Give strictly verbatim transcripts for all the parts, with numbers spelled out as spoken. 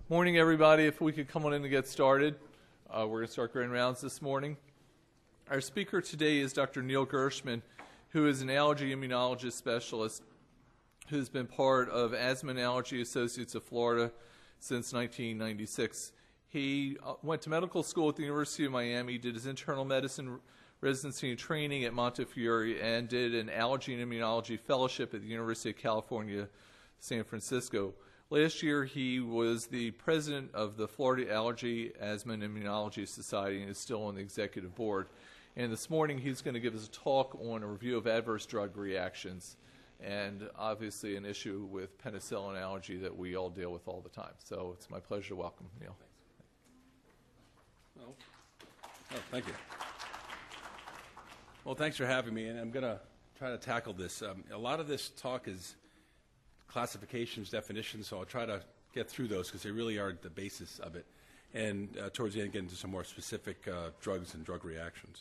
Morning, everybody. If we could come on in to get started. Uh, we're going to start grand rounds this morning. Our speaker today is Doctor Neil Gershman, who is an allergy immunologist specialist who's been part of Asthma and Allergy Associates of Florida since nineteen ninety-six. He uh, went to medical school at the University of Miami, did his internal medicine residency and training at Montefiore, and did an allergy and immunology fellowship at the University of California, San Francisco. Last year, he was the president of the Florida Allergy, Asthma, and Immunology Society and is still on the executive board. And this morning, he's going to give us a talk on a review of adverse drug reactions and obviously an issue with penicillin allergy that we all deal with all the time. So it's my pleasure to welcome Neil. Well, oh, thank you. Well, thanks for having me, and I'm going to try to tackle this. Um, a lot of this talk is classifications, definitions, so I'll try to get through those because they really are the basis of it. And uh, towards the end, get into some more specific uh, drugs and drug reactions.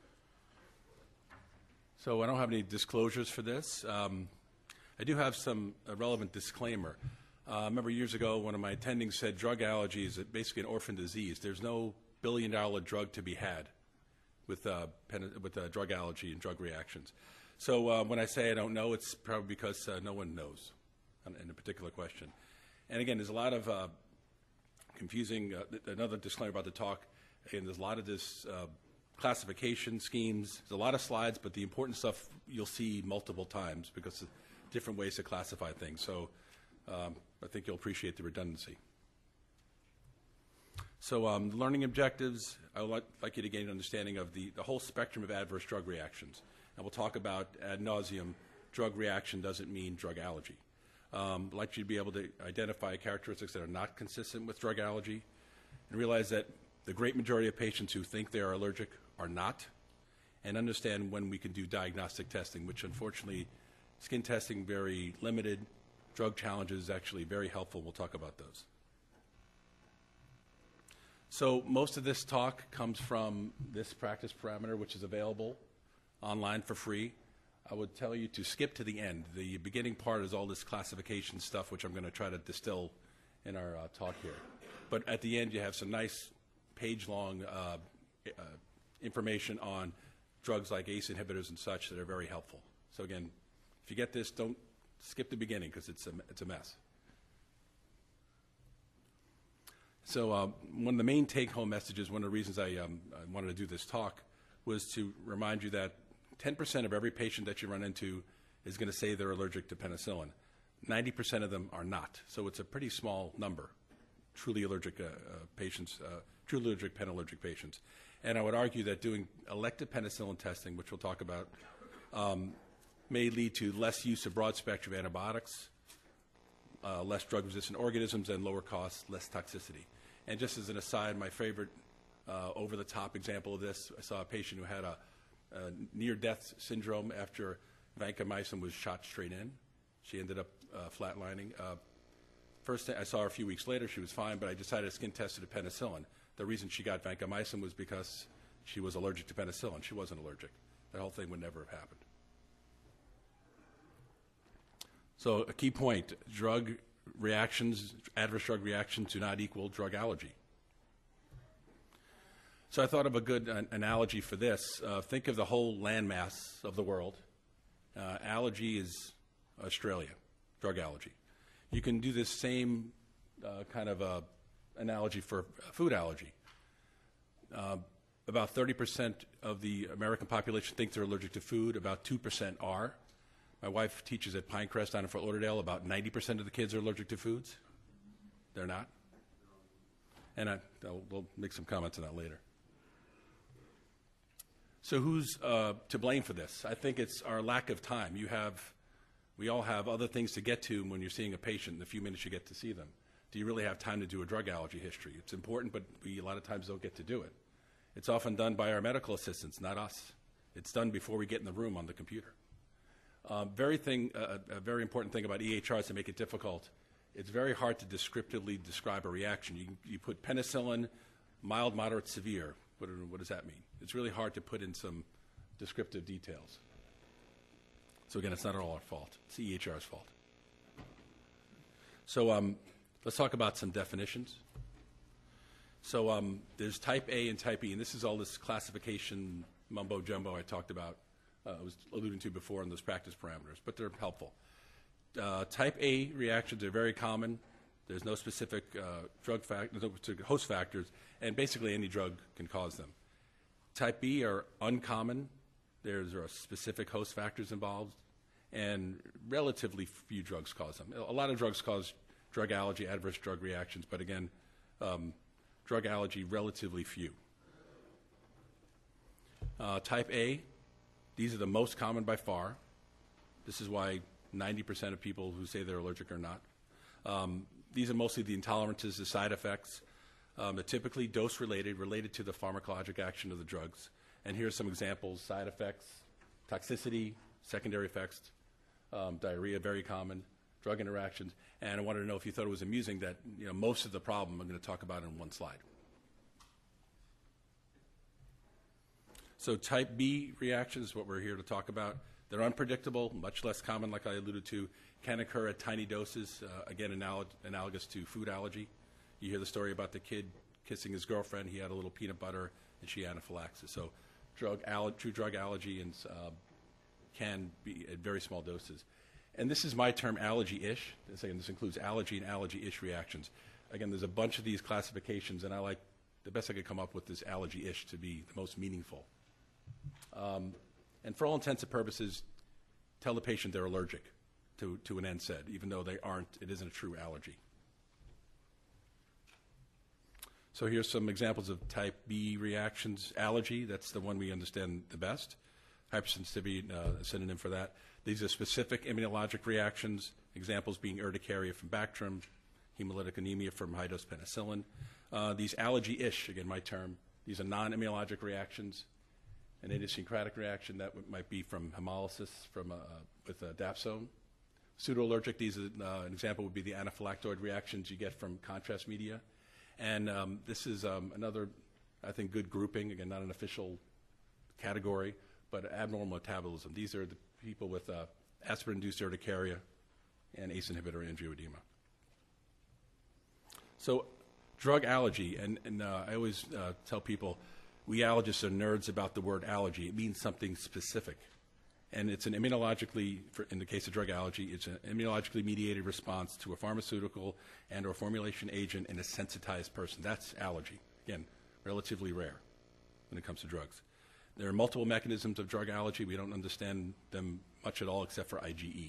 So I don't have any disclosures for this. Um, I do have some uh, relevant disclaimer. Uh, I remember years ago, one of my attendings said drug allergy is basically an orphan disease. There's no billion-dollar drug to be had with, uh, pen with uh, drug allergy and drug reactions. So uh, when I say I don't know, it's probably because uh, no one knows in a particular question. And again, there's a lot of uh, confusing, uh, th another disclaimer about the talk, and there's a lot of this uh, classification schemes. There's a lot of slides, but the important stuff you'll see multiple times because of different ways to classify things. So um, I think you'll appreciate the redundancy. So um, learning objectives, I would like, like you to gain an understanding of the, the whole spectrum of adverse drug reactions. And we'll talk about ad nauseum, drug reaction doesn't mean drug allergy. Um, I'd like you to be able to identify characteristics that are not consistent with drug allergy and realize that the great majority of patients who think they are allergic are not, and understand when we can do diagnostic testing, which unfortunately skin testing very limited, drug challenges actually very helpful. We'll talk about those. So most of this talk comes from this practice parameter, which is available online for free. I would tell you to skip to the end. The beginning part is all this classification stuff, which I'm going to try to distill in our uh, talk here. But at the end, you have some nice page-long uh, uh, information on drugs like A C E inhibitors and such that are very helpful. So again, if you get this, don't skip the beginning because it's a, it's a mess. So uh, one of the main take-home messages, one of the reasons I, um, I wanted to do this talk, was to remind you that ten percent of every patient that you run into is going to say they're allergic to penicillin. ninety percent of them are not. So it's a pretty small number, truly allergic uh, uh, patients, uh, truly allergic, penallergic patients. And I would argue that doing elective penicillin testing, which we'll talk about, um, may lead to less use of broad-spectrum antibiotics, uh, less drug-resistant organisms, and lower costs, less toxicity. And just as an aside, my favorite uh, over-the-top example of this, I saw a patient who had a Uh, near-death syndrome after vancomycin was shot straight in. She ended up uh, flatlining. Uh, first, I saw her a few weeks later. She was fine, but I decided to skin test her to penicillin. The reason she got vancomycin was because she was allergic to penicillin. She wasn't allergic. That whole thing would never have happened. So a key point, drug reactions, adverse drug reactions do not equal drug allergy. So I thought of a good uh, analogy for this. Uh, think of the whole landmass of the world. Uh, allergy is Australia, drug allergy. You can do this same uh, kind of uh, analogy for food allergy. Uh, about thirty percent of the American population think they're allergic to food. About two percent are. My wife teaches at Pinecrest down in Fort Lauderdale. About ninety percent of the kids are allergic to foods. They're not. And I, I'll, we'll make some comments on that later. So who's uh, to blame for this? I think it's our lack of time. You have, we all have other things to get to when you're seeing a patient in the few minutes you get to see them. Do you really have time to do a drug allergy history? It's important, but we a lot of times don't get to do it. It's often done by our medical assistants, not us. It's done before we get in the room on the computer. Uh, very thing, uh, a very important thing about E H Rs to make it difficult, it's very hard to descriptively describe a reaction. You, you put penicillin, mild, moderate, severe. What, what does that mean? It's really hard to put in some descriptive details. So again, it's not all our fault. It's the E H R's fault. So um, Let's talk about some definitions. So um, there's type A and type E, and this is all this classification mumbo jumbo I talked about, uh, I was alluding to before in those practice parameters, but they're helpful. Uh, type A reactions are very common. There's no specific uh, drug fact, no host factors, and basically any drug can cause them. Type B are uncommon. There's are specific host factors involved, and relatively few drugs cause them. A lot of drugs cause drug allergy, adverse drug reactions, but again, um, drug allergy, relatively few. Uh, type A, these are the most common by far. This is why ninety percent of people who say they're allergic are not. Um, these are mostly the intolerances, the side effects. Um, they're typically dose-related, related to the pharmacologic action of the drugs. And here are some examples: side effects, toxicity, secondary effects, um, diarrhea, very common, drug interactions. And I wanted to know if you thought it was amusing that, you know, most of the problem I'm going to talk about in one slide. So type B reactions is what we're here to talk about. They're unpredictable, much less common, like I alluded to, can occur at tiny doses, uh, again, analog analogous to food allergy. You hear the story about the kid kissing his girlfriend. He had a little peanut butter, and she had anaphylaxis. So drug aller- true drug allergy and, uh, can be at very small doses. And this is my term, allergy-ish. Again, this includes allergy and allergy-ish reactions. Again, there's a bunch of these classifications, and I like, the best I could come up with is allergy-ish to be the most meaningful. Um, and for all intents and purposes, tell the patient they're allergic to, to an N SAID, even though they aren't, it isn't a true allergy. So here's some examples of type B reactions. Allergy, that's the one we understand the best. Hypersensitivity, uh, a synonym for that. These are specific immunologic reactions, examples being urticaria from Bactrim, hemolytic anemia from high-dose penicillin. Uh, these allergy-ish, again, my term, these are non-immunologic reactions. An idiosyncratic reaction that w- might be from hemolysis from, uh, with uh, dapsone. Pseudoallergic, these are, uh, an example would be the anaphylactoid reactions you get from contrast media. And um, this is um, another, I think, good grouping, again, not an official category, but abnormal metabolism. These are the people with uh, aspirin-induced urticaria and ACE inhibitor angioedema. So drug allergy, and, and uh, I always uh, tell people, we allergists are nerds about the word allergy. It means something specific. And it's an immunologically, for, in the case of drug allergy, it's an immunologically mediated response to a pharmaceutical and or formulation agent in a sensitized person. That's allergy. Again, relatively rare when it comes to drugs. There are multiple mechanisms of drug allergy. We don't understand them much at all except for IgE.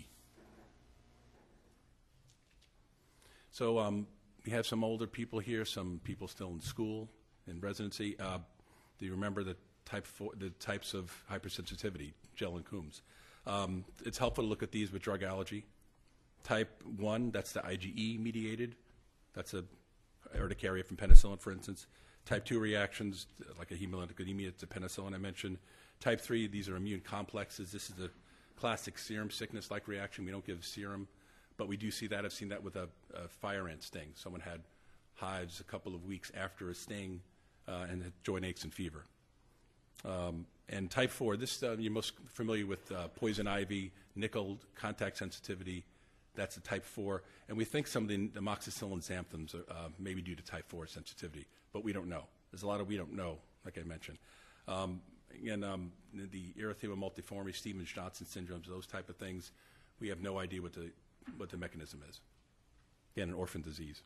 So um, we have some older people here, some people still in school, in residency. Uh, do you remember the type four, the types of hypersensitivity, Gell and Coombs? Um, it's helpful to look at these with drug allergy. Type one, that's the IgE mediated. That's a urticaria from penicillin, for instance. Type two reactions, like a hemolytic anemia to penicillin I mentioned. Type three, these are immune complexes. This is a classic serum sickness-like reaction. We don't give serum, but we do see that. I've seen that with a, a fire ant sting. Someone had hives a couple of weeks after a sting uh, and had joint aches and fever. Um, and type four, this uh, you're most familiar with uh, poison ivy, nickel contact sensitivity. That's a type four. And we think some of the amoxicillin xanthams are uh, maybe due to type four sensitivity, but we don't know. There's a lot of we don't know, like I mentioned. Um, again, um, the erythema multiforme, Stevens-Johnson syndromes, those type of things, we have no idea what the, what the mechanism is. Again, an orphan disease.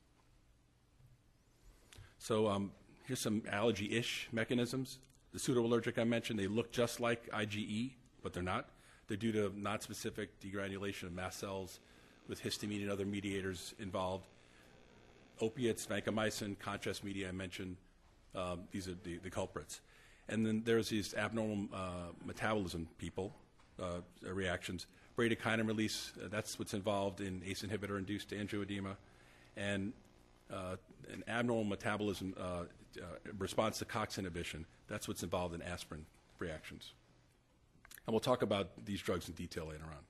So um, here's some allergy-ish mechanisms. The pseudoallergic I mentioned, they look just like IgE, but they're not. They're due to non-specific degranulation of mast cells with histamine and other mediators involved. Opiates, vancomycin, contrast media I mentioned, um, these are the, the culprits. And then there's these abnormal uh, metabolism people, uh, reactions. Bradykinin release, uh, that's what's involved in ACE inhibitor-induced angioedema. And uh, an abnormal metabolism uh, uh, response to COX inhibition, that's what's involved in aspirin reactions. And we'll talk about these drugs in detail later on.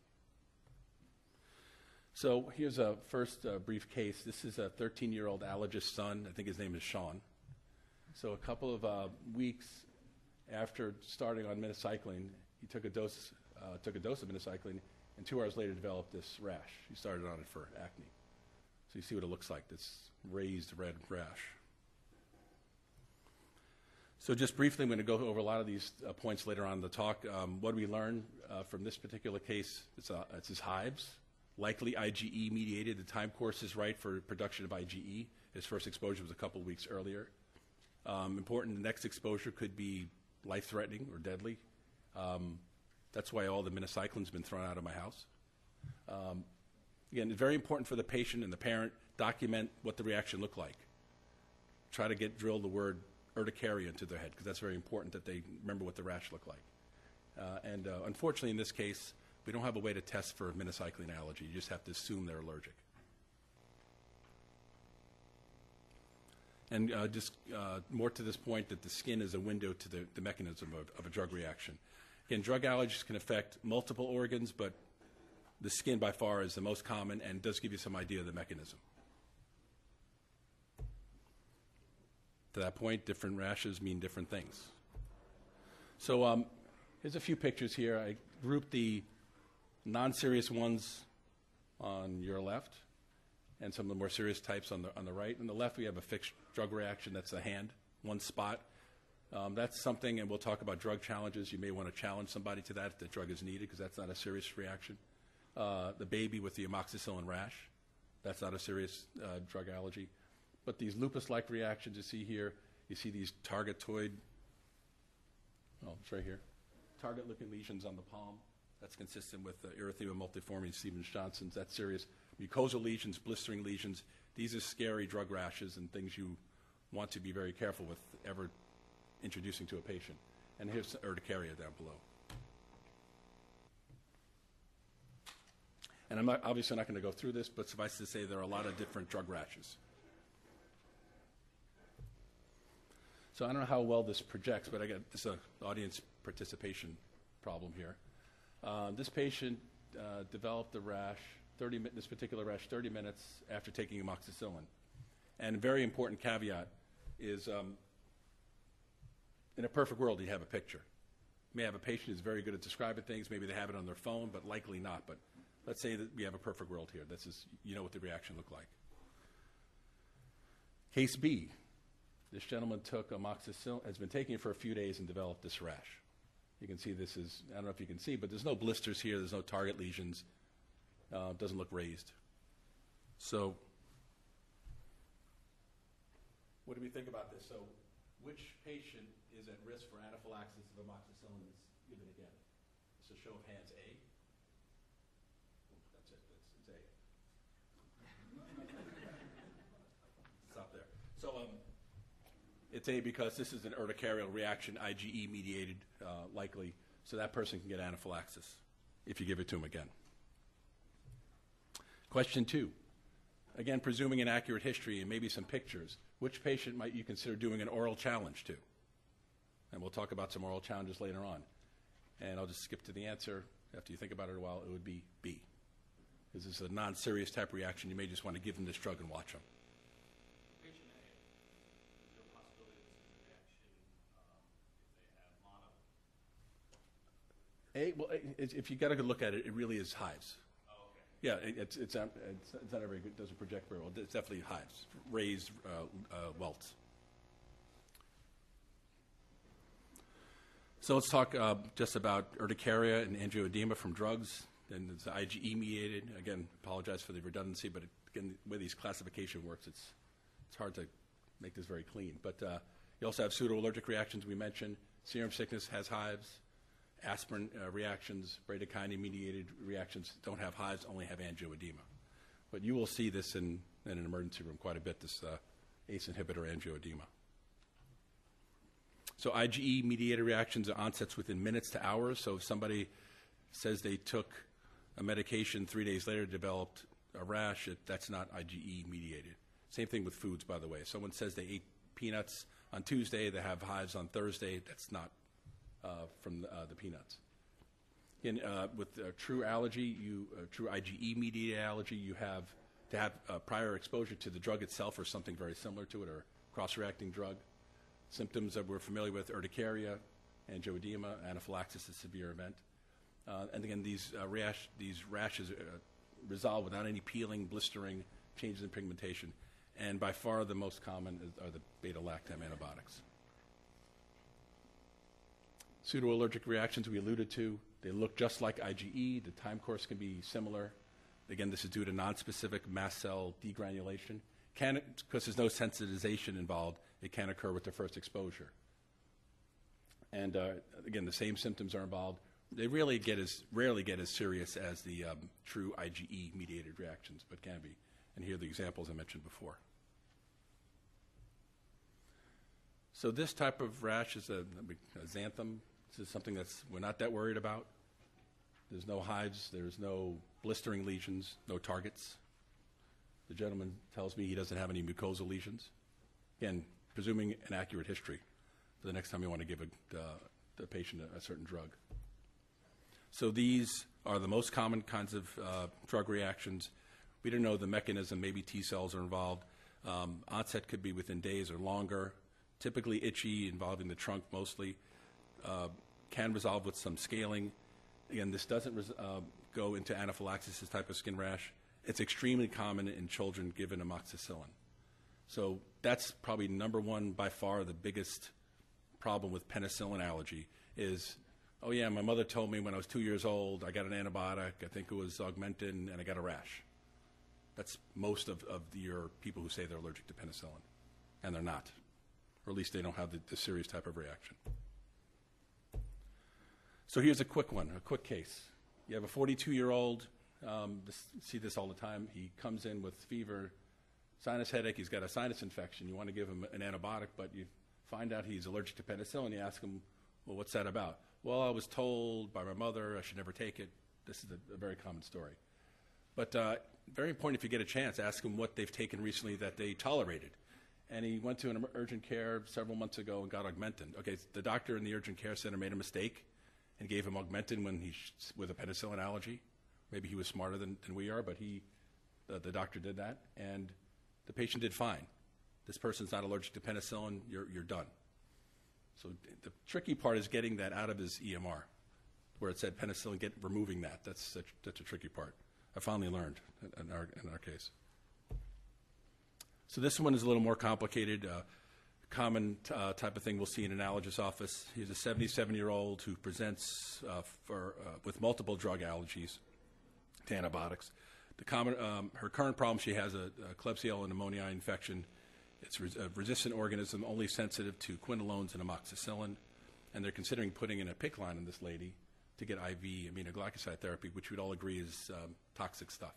So here's a first uh, brief case. This is a thirteen-year-old allergist son. I think his name is Sean. So a couple of uh, weeks after starting on minocycline, he took a dose, uh, took a dose of minocycline, and two hours later developed this rash. He started on it for acne. So you see what it looks like, this raised red rash. So just briefly, I'm going to go over a lot of these uh, points later on in the talk. Um, what do we learn uh, from this particular case? It's, uh, it's his hives, likely I G E mediated. The time course is right for production of I G E. His first exposure was a couple of weeks earlier. Um, important, the next exposure could be life-threatening or deadly. Um, that's why all the minocycline's been thrown out of my house. Um, again, it's very important for the patient and the parent, document what the reaction looked like. Try to get drilled the word urticaria into their head, because that's very important that they remember what the rash looked like. Uh, and uh, unfortunately, in this case, we don't have a way to test for minocycline allergy. You just have to assume they're allergic. And uh, just uh, more to this point, that the skin is a window to the, the mechanism of, of a drug reaction. Again, drug allergies can affect multiple organs, but the skin by far is the most common and does give you some idea of the mechanism. To that point, different rashes mean different things. So um, here's a few pictures here. I grouped the non-serious ones on your left and some of the more serious types on the, on the right. On the left, we have a fixed drug reaction. That's the hand, one spot. Um, that's something, and we'll talk about drug challenges. You may want to challenge somebody to that if the drug is needed, because that's not a serious reaction. Uh, the baby with the amoxicillin rash, that's not a serious uh, drug allergy. But these lupus-like reactions you see here, you see these targetoid, oh, it's right here, target-looking lesions on the palm. That's consistent with uh, erythema multiforme, Stevens-Johnson's. That's serious. Mucosal lesions, blistering lesions. These are scary drug rashes and things you want to be very careful with ever introducing to a patient. And here's urticaria down below. And I'm not, obviously not going to go through this, but suffice to say there are a lot of different drug rashes. So I don't know how well this projects, but I got this uh, audience participation problem here. Uh, this patient uh, developed the rash, thirty mi- this particular rash, thirty minutes after taking amoxicillin. And a very important caveat is, um, in a perfect world, you have a picture. You may have a patient who's very good at describing things. Maybe they have it on their phone, but likely not. But let's say that we have a perfect world here. This is, you know what the reaction looked like. Case B. This gentleman took amoxicillin, has been taking it for a few days and developed this rash. You can see this is, I don't know if you can see, but there's no blisters here, there's no target lesions. Uh, doesn't look raised. So, what do we think about this? So, which patient is at risk for anaphylaxis if amoxicillin is given again? It's a show of hands, A. That's it, that's, it's A. Stop there. So, um, it's A because this is an urticarial reaction, I G E mediated, uh, likely, so that person can get anaphylaxis if you give it to him again. Question two, again, presuming an accurate history and maybe some pictures, which patient might you consider doing an oral challenge to? And we'll talk about some oral challenges later on. And I'll just skip to the answer. After you think about it a while, it would be B. This is a non-serious type reaction. You may just want to give them this drug and watch them. A, well, it, if you got to look at it, it really is hives. Oh, okay. Yeah, it, it's it's not, it's it's not very good. It doesn't project very well. It's definitely hives, raised uh, uh, welts. So let's talk uh, just about urticaria and angioedema from drugs. And it's I G E mediated. Again, apologize for the redundancy, but it, again, the way these classification works, it's it's hard to make this very clean. But uh, you also have pseudoallergic reactions we mentioned. Serum sickness has hives. Aspirin uh, reactions, bradykinin-mediated reactions don't have hives, only have angioedema. But you will see this in, in an emergency room quite a bit, this uh, A C E inhibitor angioedema. So I G E-mediated reactions are onsets within minutes to hours. So if somebody says they took a medication three days later, developed a rash, it, that's not I G E-mediated. Same thing with foods, by the way. If someone says they ate peanuts on Tuesday, they have hives on Thursday, that's not Uh, from the, uh, the peanuts. In, uh, with uh, true allergy, you, uh, true I G E-mediated allergy, you have to have uh, prior exposure to the drug itself or something very similar to it, or cross-reacting drug. Symptoms that we're familiar with: urticaria, angioedema, anaphylaxis, a severe event. Uh, and again, these uh, rash, these rashes uh, resolve without any peeling, blistering, changes in pigmentation, and by far the most common is, are the beta-lactam antibiotics. Pseudoallergic reactions we alluded to, they look just like IgE. The time course can be similar. Again, this is due to nonspecific mast cell degranulation. Can, because there's no sensitization involved, it can occur with the first exposure. And uh, again, the same symptoms are involved. They really get as, rarely get as serious as the um, true IgE-mediated reactions, but can be. And here are the examples I mentioned before. So this type of rash is a, a xanthan. This is something that's we're not that worried about. There's no hives, there's no blistering lesions, no targets. The gentleman tells me he doesn't have any mucosal lesions. Again, presuming an accurate history for the next time you want to give a, uh, the patient a, a certain drug. So these are the most common kinds of uh, drug reactions. We don't know the mechanism. Maybe T cells are involved. Um, onset could be within days or longer. Typically itchy, involving the trunk mostly. Uh, can resolve with some scaling. Again, this doesn't res- uh, go into anaphylaxis, this type of skin rash. It's extremely common in children given amoxicillin. So that's probably number one, by far, the biggest problem with penicillin allergy is, oh yeah, my mother told me when I was two years old, I got an antibiotic, I think it was Augmentin, and I got a rash. That's most of, of the, your people who say they're allergic to penicillin, and they're not. Or at least they don't have the, the serious type of reaction. So here's a quick one, a quick case. You have a forty-two-year-old, um, this, see this all the time. He comes in with fever, sinus headache, he's got a sinus infection. You want to give him an antibiotic, but you find out he's allergic to penicillin. You ask him, well, what's that about? Well, I was told by my mother I should never take it. This is a, a very common story. But uh, very important, if you get a chance, ask him what they've taken recently that they tolerated. And he went to an urgent care several months ago and got Augmentin. Okay, the doctor in the urgent care center made a mistake and gave him Augmentin when he sh- with a penicillin allergy. Maybe he was smarter than, than we are, but he, the, the doctor did that, and the patient did fine. This person's not allergic to penicillin, you're, you're done. So the tricky part is getting that out of his E M R, where it said penicillin, get removing that. That's such, that's a tricky part. I finally learned in our, in our case. So this one is a little more complicated. Uh, common uh, type of thing we'll see in an allergist's office. He's a seventy-seven-year-old who presents uh, for, uh, with multiple drug allergies to antibiotics. The common, um, her current problem, she has a, a Klebsiella pneumoniae infection. It's res- a resistant organism, only sensitive to quinolones and amoxicillin, and they're considering putting in a PICC line in this lady to get I V aminoglycoside therapy, which we'd all agree is um, toxic stuff.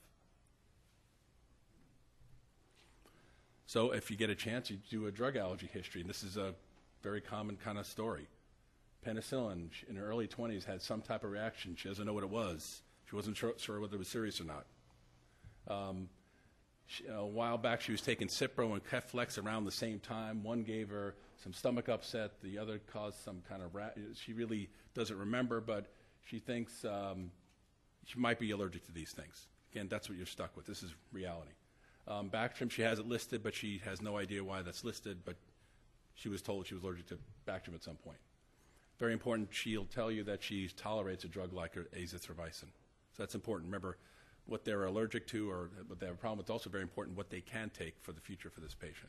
So if you get a chance, you do a drug allergy history, and this is a very common kind of story. Penicillin, in her early twenties, had some type of reaction. She doesn't know what it was. She wasn't sure, sure whether it was serious or not. Um, she, a while back, she was taking Cipro and Keflex around the same time. One gave her some stomach upset. The other caused some kind of rat. She really doesn't remember, but she thinks um, she might be allergic to these things. Again, that's what you're stuck with. This is reality. Um, Bactrim, she has it listed, but she has no idea why that's listed, but she was told she was allergic to Bactrim at some point. Very important, she'll tell you that she tolerates a drug like azithromycin. So that's important. Remember what they're allergic to or what they have a problem with. It's also very important what they can take for the future for this patient.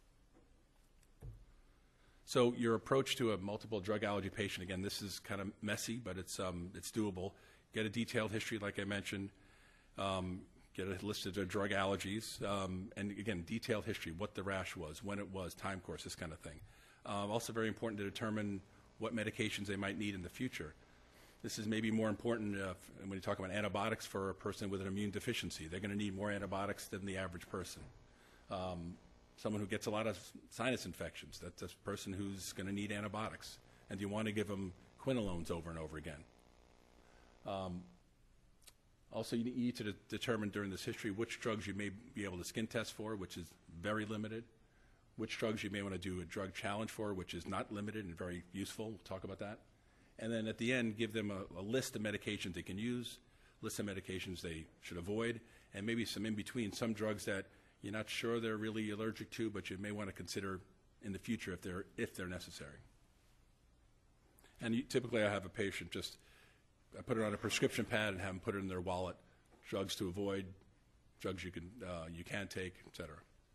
So your approach to a multiple drug allergy patient, again, this is kind of messy, but it's, um, it's doable. Get a detailed history, like I mentioned. Um, Get a list of their drug allergies, um, and again, detailed history, what the rash was, when it was, time course, this kind of thing. Uh, also very important to determine what medications they might need in the future. This is maybe more important uh, when you talk about antibiotics for a person with an immune deficiency. They're going to need more antibiotics than the average person. Um, someone who gets a lot of sinus infections, that's a person who's going to need antibiotics. And you want to give them quinolones over and over again. Um, Also, you need to de- determine during this history which drugs you may be able to skin test for, which is very limited, which drugs you may want to do a drug challenge for, which is not limited and very useful. We'll talk about that. And then at the end, give them a, a list of medications they can use, list of medications they should avoid, and maybe some in between, some drugs that you're not sure they're really allergic to, but you may want to consider in the future if they're, if they're necessary. And you, typically I have a patient just I put it on a prescription pad and have them put it in their wallet, drugs to avoid, drugs you can, uh, you can take, et cetera.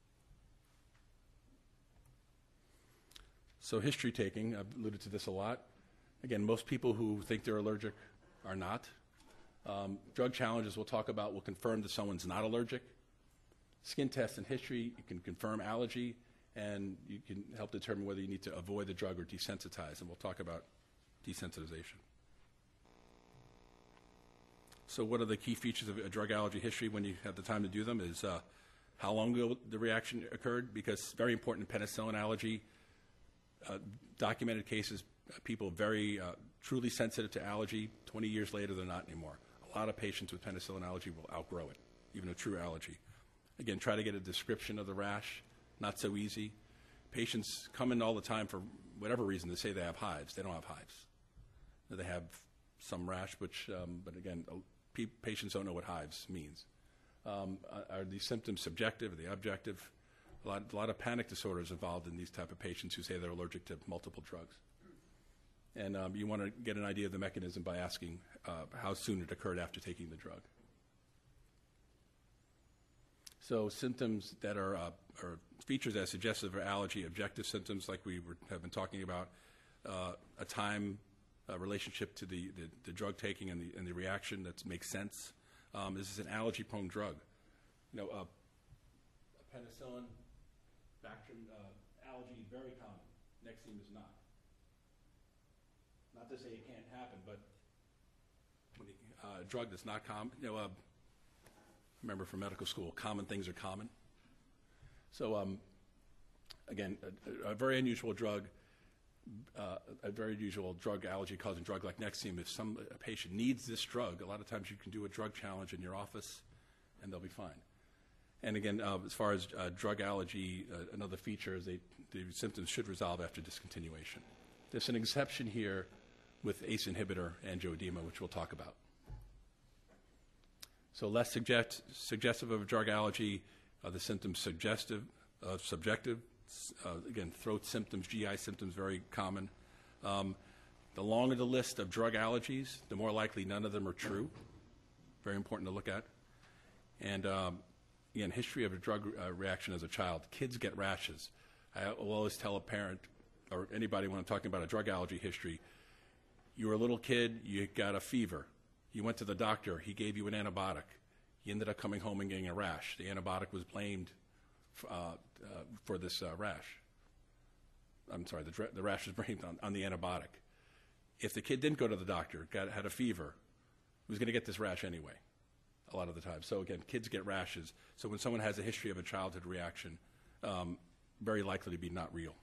So history taking, I've alluded to this a lot. Again, most people who think they're allergic are not. Um, drug challenges we'll talk about will confirm that someone's not allergic. Skin tests and history, you can confirm allergy, and you can help determine whether you need to avoid the drug or desensitize, and we'll talk about desensitization. So what are the key features of a drug allergy history when you have the time to do them is uh, how long ago the reaction occurred, because very important in penicillin allergy, uh, documented cases, uh, people very uh, truly sensitive to allergy, twenty years later they're not anymore. A lot of patients with penicillin allergy will outgrow it, even a true allergy. Again, try to get a description of the rash, not so easy. Patients come in all the time for whatever reason to say they have hives. They don't have hives. They have some rash, which, um, but again, pe patients don't know what hives means. Um, are these symptoms subjective? Are they objective? A lot, a lot of panic disorders involved in these type of patients who say they're allergic to multiple drugs. And um, you want to get an idea of the mechanism by asking uh, how soon it occurred after taking the drug. So symptoms that are, uh, are features that are suggestive of allergy, objective symptoms like we were, have been talking about, uh, a time uh, relationship to the, the, the drug taking and the, and the reaction that makes sense. Um, this is an allergy-prone drug. You know, uh, penicillin, Bactrim, uh, allergy, very common. Nexium is not. Not to say it can't happen, but when you, uh, a drug that's not common, you know, uh, remember from medical school, common things are common. So um, again, a, a very unusual drug, uh, a very unusual drug allergy causing drug like Nexium. If some a patient needs this drug, a lot of times you can do a drug challenge in your office and they'll be fine. And again, uh, as far as uh, drug allergy, uh, another feature is they, the symptoms should resolve after discontinuation. There's an exception here with A C E inhibitor angioedema, which we'll talk about. So less suggest, suggestive of a drug allergy, uh, the symptoms suggestive, uh, subjective. Uh, again, throat symptoms, G I symptoms, very common. Um, the longer the list of drug allergies, the more likely none of them are true. Very important to look at. And um, again, history of a drug uh, reaction as a child. Kids get rashes. I will always tell a parent or anybody when I'm talking about a drug allergy history, you were a little kid, you got a fever. You went to the doctor, he gave you an antibiotic. You ended up coming home and getting a rash. The antibiotic was blamed uh, uh, for this uh, rash. I'm sorry, the, the rash was blamed on, on the antibiotic. If the kid didn't go to the doctor, got, had a fever, he was going to get this rash anyway, a lot of the time. So again, kids get rashes. So when someone has a history of a childhood reaction, um, very likely to be not real.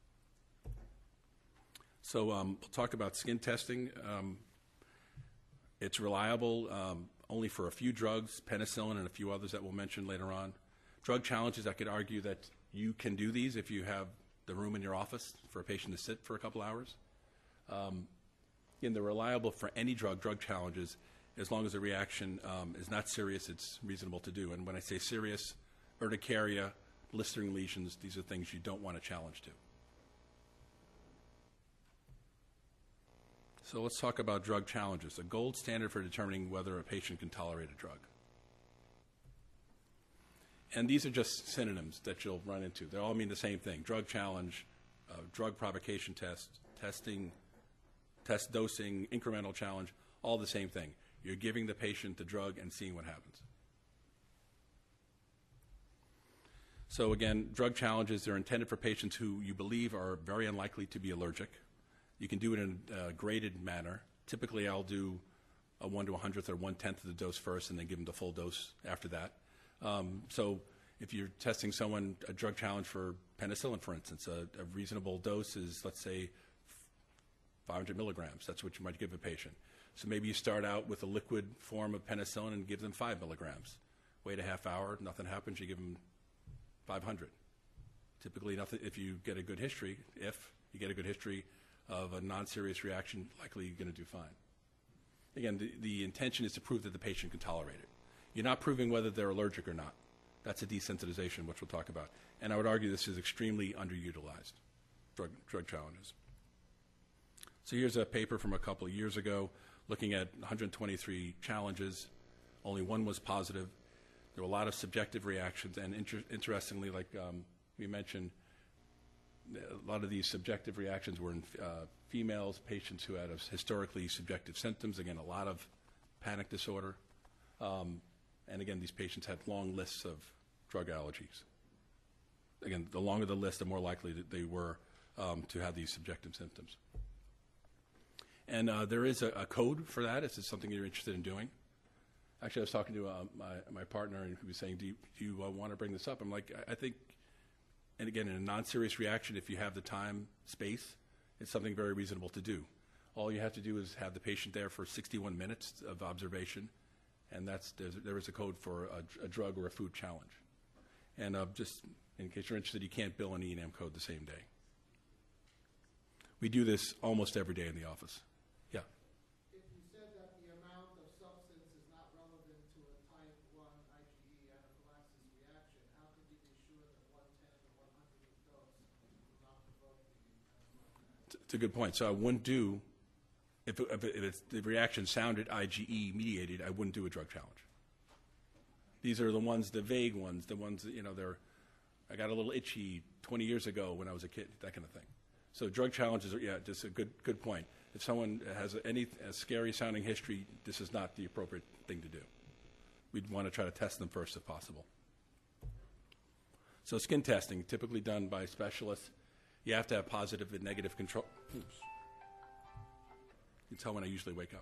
So um, we'll talk about skin testing. Um, it's reliable um, only for a few drugs, penicillin and a few others that we'll mention later on. Drug challenges, I could argue that you can do these if you have the room in your office for a patient to sit for a couple hours. Um, again, they're reliable for any drug, drug challenges, as long as the reaction um, is not serious, it's reasonable to do. And when I say serious, urticaria, blistering lesions, these are things you don't want to challenge to. So let's talk about drug challenges, the gold standard for determining whether a patient can tolerate a drug. And these are just synonyms that you'll run into. They all mean the same thing: drug challenge, uh, drug provocation test, testing, test dosing, incremental challenge, all the same thing. You're giving the patient the drug and seeing what happens. So again, drug challenges, they're intended for patients who you believe are very unlikely to be allergic. You can do it in a graded manner. Typically, I'll do a one to a hundredth or one-tenth of the dose first and then give them the full dose after that. Um, so if you're testing someone, a drug challenge for penicillin, for instance, a, a reasonable dose is, let's say, five hundred milligrams. That's what you might give a patient. So maybe you start out with a liquid form of penicillin and give them five milligrams. Wait a half hour, nothing happens, you give them five hundred. Typically, nothing. If you get a good history, if you get a good history of a non-serious reaction, likely you're going to do fine. Again, the, the intention is to prove that the patient can tolerate it. You're not proving whether they're allergic or not. That's a desensitization, which we'll talk about. And I would argue this is extremely underutilized, drug, drug challenges. So here's a paper from a couple of years ago looking at one hundred twenty-three challenges. Only one was positive. There were a lot of subjective reactions, and inter interestingly, like um, we mentioned, a lot of these subjective reactions were in uh, females, patients who had historically subjective symptoms. Again, a lot of panic disorder. Um, and again, these patients had long lists of drug allergies. Again, the longer the list, the more likely that they were um, to have these subjective symptoms. And uh, there is a, a code for that. Is this something you're interested in doing? Actually, I was talking to uh, my, my partner, and he was saying, do you, do you uh, want to bring this up? I'm like, I, I think, and again, in a non-serious reaction, if you have the time, space, it's something very reasonable to do. All you have to do is have the patient there for sixty-one minutes of observation, and that's, there is a code for a, a drug or a food challenge. And uh, just in case you're interested, you can't bill an E and M code the same day. We do this almost every day in the office. Yeah. If you said that the amount of substance is not relevant to a type one IgE anaphylaxis reaction, how could you be sure that one tenth or one hundredth dose will not provoke the anaphylaxis? It's a good point. So I wouldn't do, if, it, if, it, if it's, the reaction sounded IgE mediated, I wouldn't do a drug challenge. These are the ones, the vague ones, the ones that, you know, they're, I got a little itchy twenty years ago when I was a kid, that kind of thing. So drug challenges are, yeah, just a good good point. If someone has any a scary sounding history, this is not the appropriate thing to do. We'd want to try to test them first if possible. So skin testing, typically done by specialists. You have to have positive and negative control. Oops. You can tell when I usually wake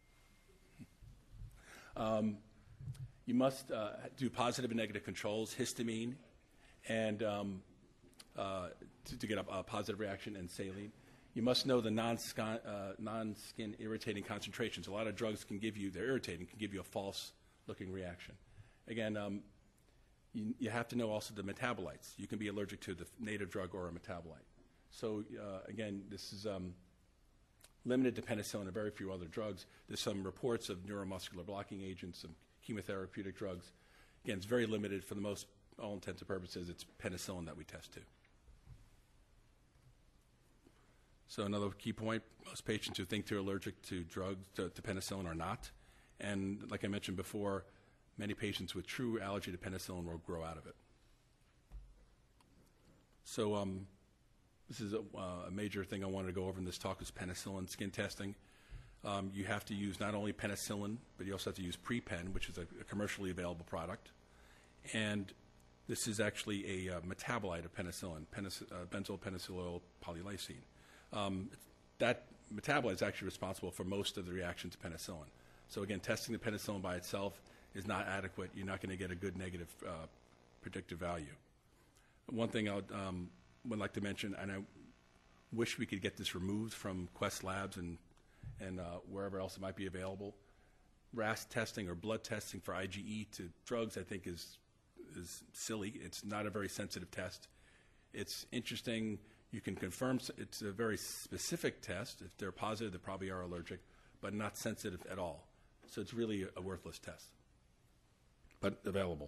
up. Um, you must uh, do positive and negative controls, histamine, and um, uh, to, to get a, a positive reaction, and saline. You must know the non-skin, uh, non-skin irritating concentrations. A lot of drugs can give you, they're irritating, can give you a false-looking reaction. Again, um, you, you have to know also the metabolites. You can be allergic to the native drug or a metabolite. So uh, again, this is um, limited to penicillin and very few other drugs. There's some reports of neuromuscular blocking agents, some chemotherapeutic drugs. Again, it's very limited. For the most, all intents and purposes, it's penicillin that we test to. So another key point, most patients who think they're allergic to drugs, to, to penicillin, are not. And like I mentioned before, many patients with true allergy to penicillin will grow out of it. So um, this is a, uh, a major thing I wanted to go over in this talk is penicillin skin testing. Um, you have to use not only penicillin, but you also have to use Pre-Pen, which is a, a commercially available product. And this is actually a uh, metabolite of penicillin, penic uh, benzoyl penicillyl polylysine. Um, that metabolite is actually responsible for most of the reaction to penicillin. So again, testing the penicillin by itself is not adequate. You're not going to get a good negative uh, predictive value. One thing I would, um, would like to mention, and I wish we could get this removed from Quest Labs and, and uh, wherever else it might be available. R A S testing or blood testing for IgE to drugs, I think, is, is silly. It's not a very sensitive test. It's interesting. You can confirm it's a very specific test. If they're positive, they probably are allergic, but not sensitive at all. So it's really a, a worthless test, but available.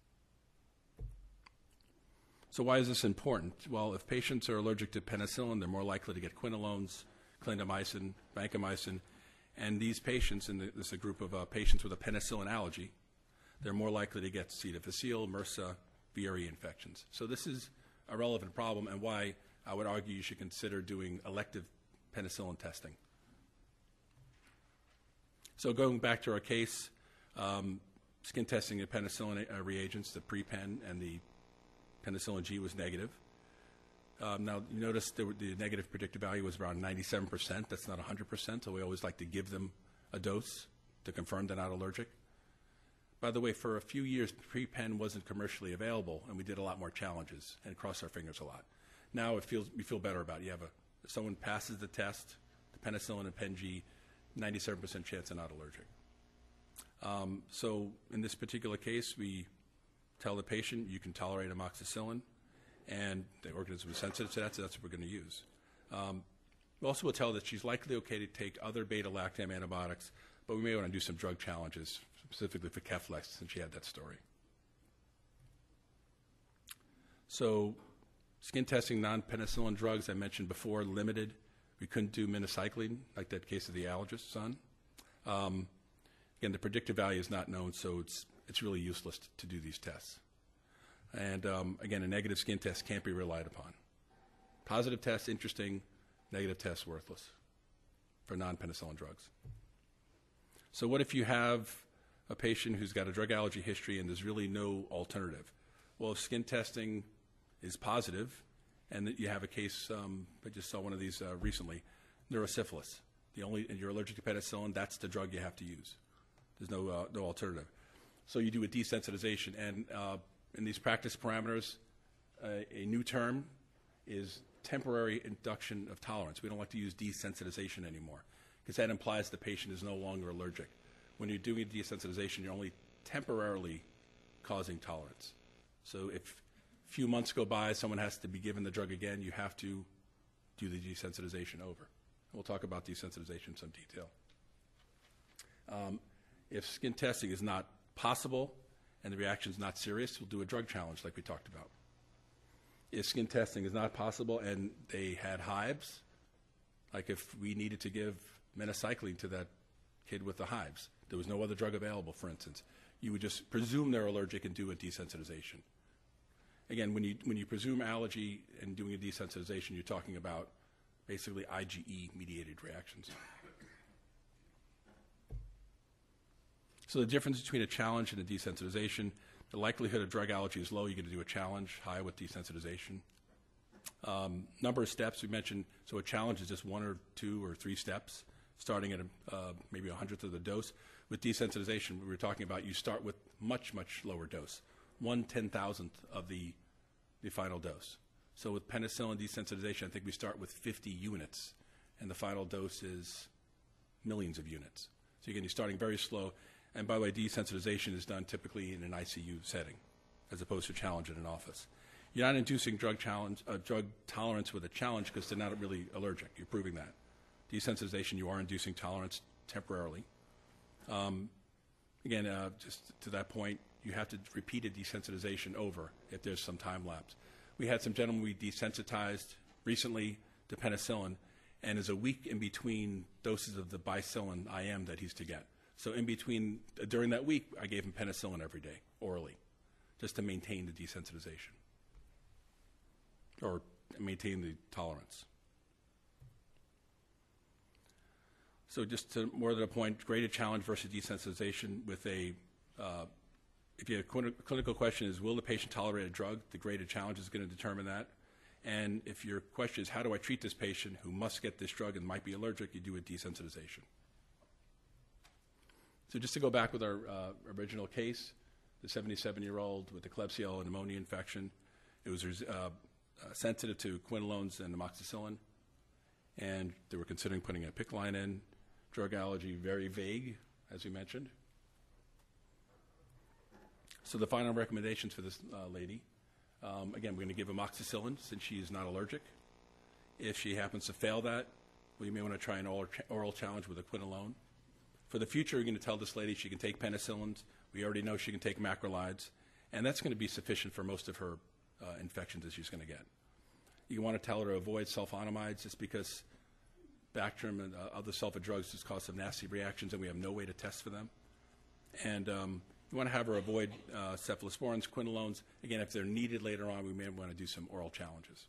So why is this important? Well, if patients are allergic to penicillin, they're more likely to get quinolones, clindamycin, vancomycin, and these patients, and this is a group of uh, patients with a penicillin allergy, they're more likely to get C. difficile, MRSA, V R E infections. So this is a relevant problem, and why I would argue you should consider doing elective penicillin testing. So going back to our case, um, skin testing of penicillin uh, reagents, the Pre-Pen and the penicillin G was negative. Um, now, you notice the, the negative predictive value was around ninety-seven percent. That's not one hundred percent, so we always like to give them a dose to confirm they're not allergic. By the way, for a few years, Pre-Pen wasn't commercially available, and we did a lot more challenges and crossed our fingers a lot. Now it feels, we feel better about it. You have a, if someone passes the test, the penicillin and Pen G, ninety-seven percent chance they're not allergic. Um, so in this particular case, we tell the patient you can tolerate amoxicillin, and the organism is sensitive to that, so that's what we're going to use. Um, we also will tell that she's likely okay to take other beta-lactam antibiotics, but we may want to do some drug challenges, specifically for Keflex, since she had that story. So skin testing non-penicillin drugs, I mentioned before, limited. We couldn't do minocycline, like that case of the allergist's son. Um, again, the predictive value is not known, so it's, it's really useless to do these tests. And um, again, a negative skin test can't be relied upon. Positive tests, interesting. Negative tests, worthless for non-penicillin drugs. So what if you have a patient who's got a drug allergy history and there's really no alternative? Well, if skin testing is positive, and that you have a case, um, I just saw one of these uh, recently, neurosyphilis. The only, and you're allergic to penicillin, that's the drug you have to use. There's no, uh, no alternative. So you do a desensitization, and uh, in these practice parameters, uh, a new term is temporary induction of tolerance. We don't like to use desensitization anymore because that implies the patient is no longer allergic. When you're doing desensitization, you're only temporarily causing tolerance. So if a few months go by, someone has to be given the drug again, you have to do the desensitization over. We'll talk about desensitization in some detail. Um, if skin testing is not possible and the reaction is not serious, we'll do a drug challenge like we talked about. If skin testing is not possible and they had hives, like if we needed to give minocycline to that kid with the hives, there was no other drug available, for instance, you would just presume they're allergic and do a desensitization. Again, when you, when you presume allergy and doing a desensitization, you're talking about basically I G E-mediated reactions. So the difference between a challenge and a desensitization, the likelihood of drug allergy is low. You're going to do a challenge, high with desensitization. Um, number of steps, we mentioned, so a challenge is just one or two or three steps, starting at a, uh, maybe a hundredth of the dose. With desensitization, we were talking about you start with much, much lower dose, one ten-thousandth of the, the final dose. So with penicillin desensitization, I think we start with fifty units, and the final dose is millions of units. So again, you're starting very slow. And by the way, desensitization is done typically in an I C U setting, as opposed to challenge in an office. You're not inducing drug challenge, uh, drug tolerance with a challenge because they're not really allergic. You're proving that. Desensitization, you are inducing tolerance temporarily. Um, again, uh, just to that point, you have to repeat a desensitization over if there's some time lapse. We had some gentlemen we desensitized recently to penicillin, and there's a week in between doses of the bicillin I M that he's to get. So in between, uh, during that week, I gave him penicillin every day, orally, just to maintain the desensitization, or maintain the tolerance. So just to more to the point, graded challenge versus desensitization with a, uh, if you have a clin- clinical question is, will the patient tolerate a drug? The graded challenge is going to determine that. And if your question is, how do I treat this patient who must get this drug and might be allergic, you do a desensitization. So just to go back with our uh, original case, the seventy-seven-year-old with the Klebsiella pneumonia infection, it was uh, uh, sensitive to quinolones and amoxicillin, and they were considering putting a PICC line in. Drug allergy, very vague, as we mentioned. So the final recommendations for this uh, lady, um, again, we're going to give amoxicillin since she is not allergic. If she happens to fail that, we may want to try an oral, ch- oral challenge with a quinolone. For the future, we're going to tell this lady she can take penicillins. We already know she can take macrolides, and that's going to be sufficient for most of her uh, infections that she's going to get. You want to tell her to avoid sulfonamides just because Bactrim and uh, other sulfa drugs just cause some nasty reactions, and we have no way to test for them. And um, you want to have her avoid uh, cephalosporins, quinolones. Again, if they're needed later on, we may want to do some oral challenges.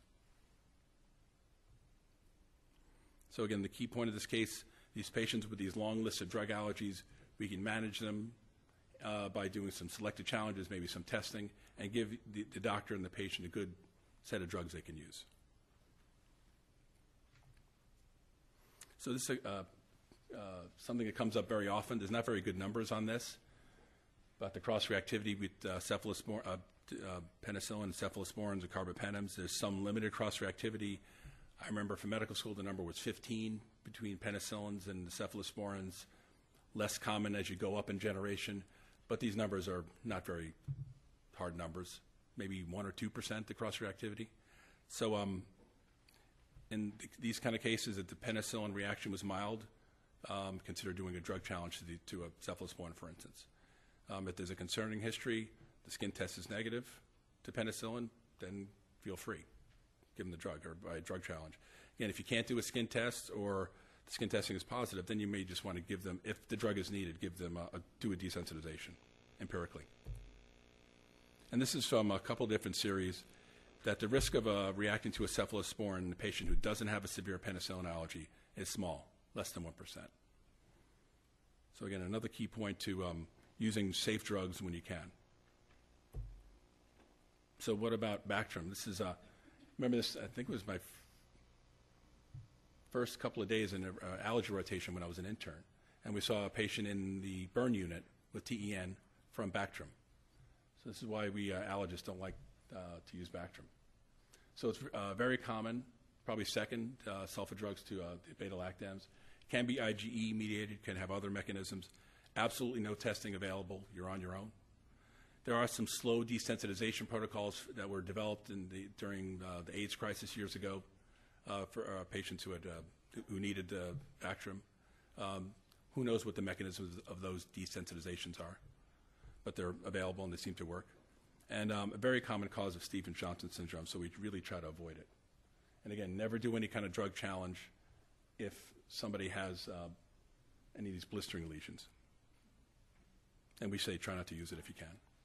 So again, the key point of this case, these patients with these long lists of drug allergies, we can manage them uh, by doing some selected challenges, maybe some testing, and give the, the doctor and the patient a good set of drugs they can use. So this is uh, uh, something that comes up very often. There's not very good numbers on this, but the cross-reactivity with uh, cephalospor- uh, uh, penicillin, cephalosporins, and carbapenems, there's some limited cross-reactivity. I remember from medical school the number was fifteen between penicillins and the cephalosporins, less common as you go up in generation, but these numbers are not very hard numbers, maybe one or two percent the cross-reactivity. So um, in th- these kind of cases, if the penicillin reaction was mild, um, consider doing a drug challenge to, the, to a cephalosporin, for instance. Um, if there's a concerning history, the skin test is negative to penicillin, then feel free. Give them the drug or by a drug challenge. Again, if you can't do a skin test or the skin testing is positive, then you may just want to give them, if the drug is needed, give them a, a, do a desensitization empirically. and this is from a couple different series, that the risk of uh, reacting to a cephalosporin in a patient who doesn't have a severe penicillin allergy is small, less than one percent. So again, another key point to um, using safe drugs when you can. So what about Bactrim? This is, uh, remember this, I think it was my f- first couple of days in uh, allergy rotation when I was an intern. And we saw a patient in the burn unit with T E N from Bactrim. So this is why we uh, allergists don't like uh, to use Bactrim. So it's uh, very common, probably second uh, sulfa drugs to uh, beta-lactams. Can be I G E mediated, can have other mechanisms. Absolutely no testing available. You're on your own. There are some slow desensitization protocols that were developed in the, during uh, the AIDS crisis years ago uh, for uh, patients who had uh, who needed uh, Bactrim. Um, who knows what the mechanisms of those desensitizations are, but they're available and they seem to work. And um, a very common cause of Stevens-Johnson syndrome, so we really try to avoid it. And again, never do any kind of drug challenge if somebody has uh, any of these blistering lesions. And we say try not to use it if you can.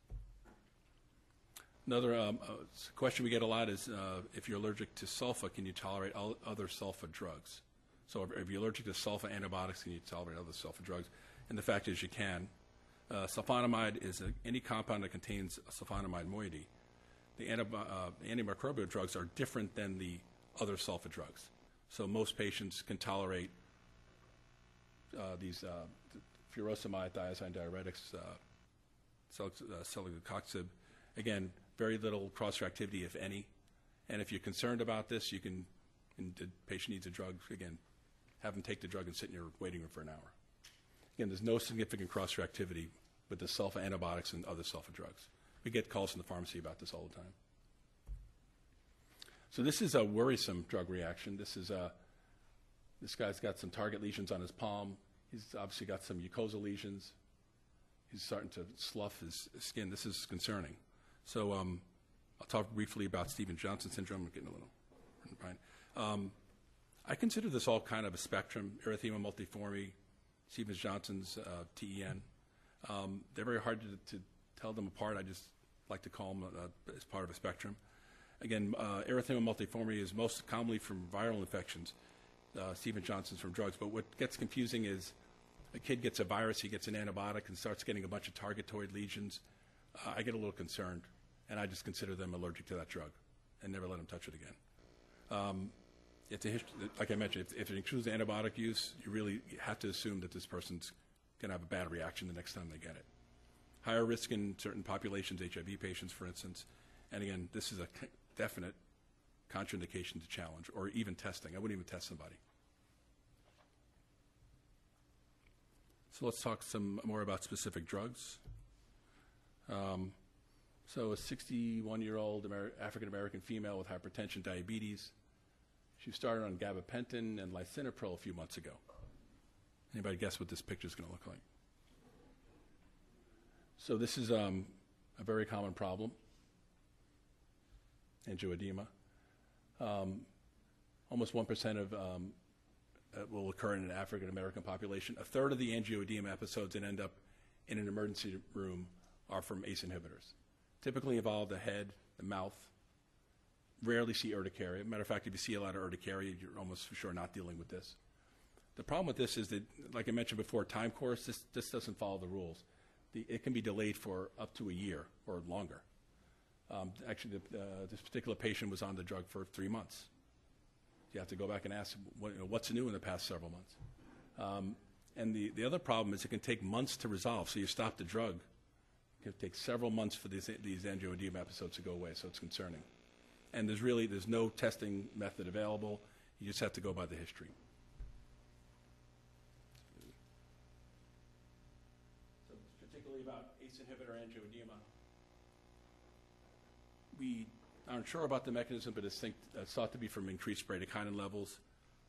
Another um, uh, question we get a lot is uh, if you're allergic to sulfa, can you tolerate all other sulfa drugs? So if, if you're allergic to sulfa antibiotics, can you tolerate other sulfa drugs? And the fact is you can. Uh, sulfonamide is a, any compound that contains a sulfonamide moiety. The antibi- uh, antimicrobial drugs are different than the other sulfa drugs. So most patients can tolerate uh, these uh, furosemide, thiazide diuretics, uh, cel- uh, celecoxib. Again, very little cross-reactivity, if any. And if you're concerned about this, you can, and the patient needs a drug, again, have them take the drug and sit in your waiting room for an hour. Again, there's no significant cross-reactivity with the sulfa antibiotics and other sulfa drugs. We get calls from the pharmacy about this all the time. So this is a worrisome drug reaction. This is a, this guy's got some target lesions on his palm. He's obviously got some mucosal lesions. He's starting to slough his skin. This is concerning. So um, I'll talk briefly about Stevens-Johnson syndrome. I'm getting a little behind. Um, I consider this all kind of a spectrum, erythema multiforme, Stevens-Johnson's, uh, T E N. Um, they're very hard to, to tell them apart. I just like to call them uh, as part of a spectrum. Again, uh, erythema multiforme is most commonly from viral infections. Uh, Stevens-Johnson's from drugs. But what gets confusing is a kid gets a virus, he gets an antibiotic, and starts getting a bunch of targetoid lesions. Uh, I get a little concerned, and I just consider them allergic to that drug and never let them touch it again. Um, It's a hist- like I mentioned, if, if it includes antibiotic use, you really have to assume that this person's going to have a bad reaction the next time they get it. Higher risk in certain populations, H I V patients, for instance. And again, this is a c- definite contraindication to challenge or even testing. I wouldn't even test somebody. So let's talk some more about specific drugs. Um, so a sixty-one-year-old Amer- African-American female with hypertension, diabetes. She started on gabapentin and lisinopril a few months ago. Anybody guess what this picture is going to look like? So this is um, a very common problem, angioedema. Um, almost one percent of um, uh, will occur in an African-American population. A third of the angioedema episodes that end up in an emergency room are from A C E inhibitors. Typically involve the head, the mouth. Rarely see urticaria. Matter of fact, if you see a lot of urticaria, you're almost for sure not dealing with this. The problem with this is that, like I mentioned before, time course, this, this doesn't follow the rules. The, it can be delayed for up to a year or longer. Um, actually, the, uh, this particular patient was on the drug for three months. You have to go back and ask, what, you know, what's new in the past several months? Um, and the, the other problem is it can take months to resolve. So you stop the drug. It can take several months for these, these angioedema episodes to go away, so it's concerning. And there's really, there's no testing method available. You just have to go by the history. So particularly about A C E inhibitor angioedema. We aren't sure about the mechanism, but it's, think, it's thought to be from increased bradykinin levels.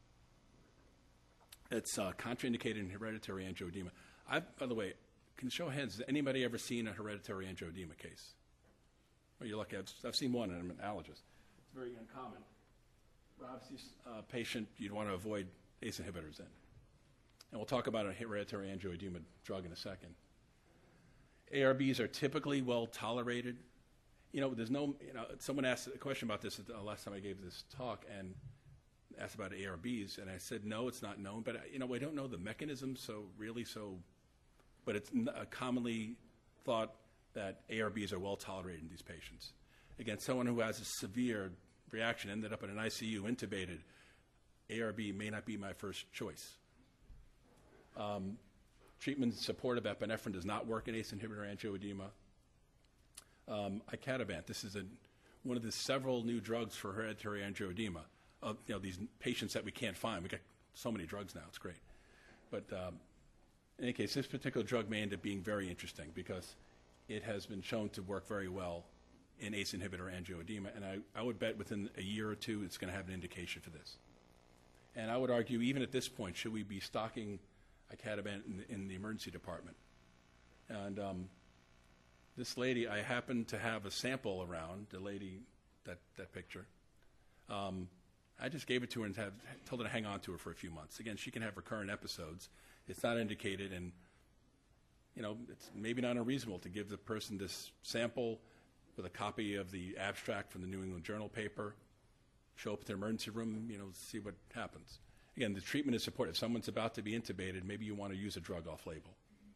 It's uh, contraindicated in hereditary angioedema. I, by the way, can show of hands, has anybody ever seen a hereditary angioedema case? Well, you're lucky. I've, I've seen one, and I'm an allergist. It's very uncommon. But obviously, a uh, patient you'd want to avoid A C E inhibitors in. And we'll talk about a hereditary angioedema drug in a second. A R Bs are typically well tolerated. you know, there's no, you know, someone asked a question about this the last time I gave this talk and asked about A R Bs, and I said, no, it's not known, but, you know, I don't know the mechanism, so really, so, but it's n- uh, commonly thought that A R Bs are well tolerated in these patients. Again, someone who has a severe reaction, ended up in an I C U, intubated, A R B may not be my first choice. Um, treatment support of epinephrine does not work in A C E inhibitor angioedema. Um, icatibant, this is a, one of the several new drugs for hereditary angioedema. Uh, you know, these patients that we can't find. We got so many drugs now, it's great. But um, in any case, this particular drug may end up being very interesting because it has been shown to work very well in A C E inhibitor angioedema, and I, I would bet within a year or two it's going to have an indication for this. And I would argue, even at this point, should we be stocking icatibant in, in the emergency department? And um, this lady, I happen to have a sample around, the lady, that, that picture. Um, I just gave it to her and have, told her to hang on to her for a few months. Again, she can have recurrent episodes. It's not indicated, and you know, it's maybe not unreasonable to give the person this sample with a copy of the abstract from the New England Journal paper, show up at the emergency room, you know, see what happens. Again, the treatment is supported. If someone's about to be intubated, maybe you want to use a drug off-label.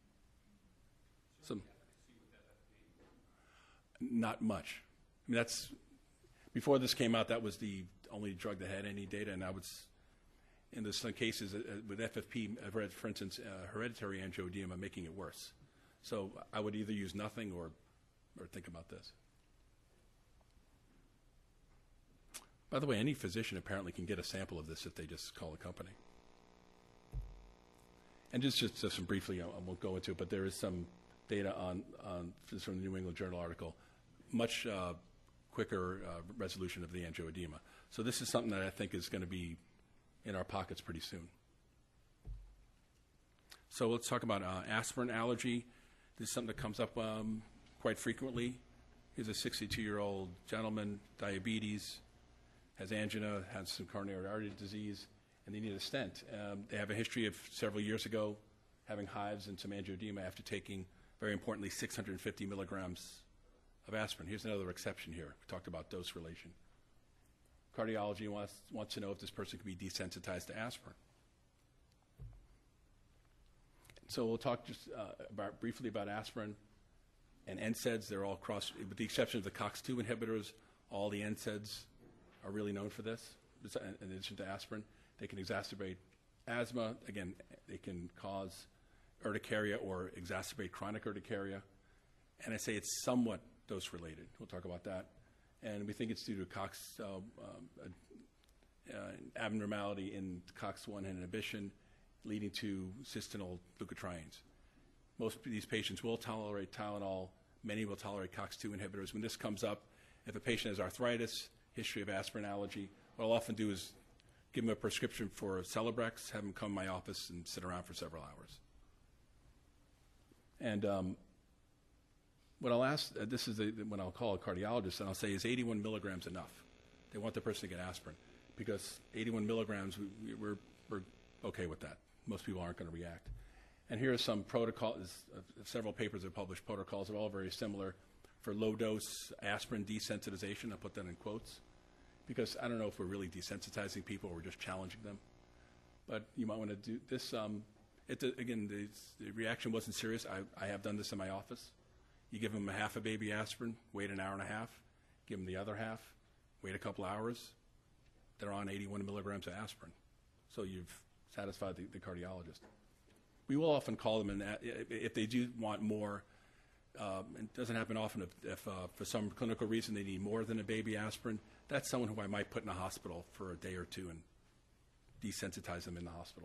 Some, not much. I mean, that's, before this came out, that was the only drug that had any data, and I was, in some cases, uh, with F F P, I've read, for instance, uh, hereditary angioedema making it worse. So I would either use nothing or, or think about this. By the way, any physician apparently can get a sample of this if they just call a company. And just, just, just some briefly, I won't go into it, but there is some data on, on this from the New England Journal article, much uh, quicker uh, resolution of the angioedema. So this is something that I think is going to be in our pockets pretty soon. So let's talk about uh, aspirin allergy. This is something that comes up um, quite frequently. Here's a sixty-two-year-old gentleman, diabetes, has angina, has some coronary artery disease, and they need a stent. Um, they have a history of several years ago having hives and some angioedema after taking, very importantly, six hundred fifty milligrams of aspirin. Here's another exception here. We talked about dose relation. Cardiology wants, wants to know if this person can be desensitized to aspirin. So we'll talk just uh, about, briefly about aspirin and N SAIDs. They're all cross, with the exception of the COX two inhibitors, all the N SAIDs are really known for this, in addition to aspirin. They can exacerbate asthma. Again, they can cause urticaria or exacerbate chronic urticaria. And I say it's somewhat dose-related. We'll talk about that. And we think it's due to COX uh, um, uh, abnormality in COX one inhibition, leading to cystinoid leukotrienes. Most of these patients will tolerate Tylenol. Many will tolerate COX two inhibitors. When this comes up, if a patient has arthritis, history of aspirin allergy, what I'll often do is give them a prescription for Celebrex, have them come to my office and sit around for several hours. And um, what I'll ask, uh, this is a, when I'll call a cardiologist, and I'll say, is eighty-one milligrams enough? They want the person to get aspirin, because eighty-one milligrams, we, we're, we're okay with that. Most people aren't going to react. And here are some protocols, uh, several papers that published protocols that are all very similar for low-dose aspirin desensitization. I'll put that in quotes, because I don't know if we're really desensitizing people or we're just challenging them. But you might want to do this. Um, it, again, the, the reaction wasn't serious. I, I have done this in my office. You give them a half a baby aspirin, wait an hour and a half, give them the other half, wait a couple hours. They're on eighty-one milligrams of aspirin. So you've satisfied the, the cardiologist. We will often call them, and if they do want more, um, it doesn't happen often, if, if uh, for some clinical reason they need more than a baby aspirin, that's someone who I might put in a hospital for a day or two and desensitize them in the hospital.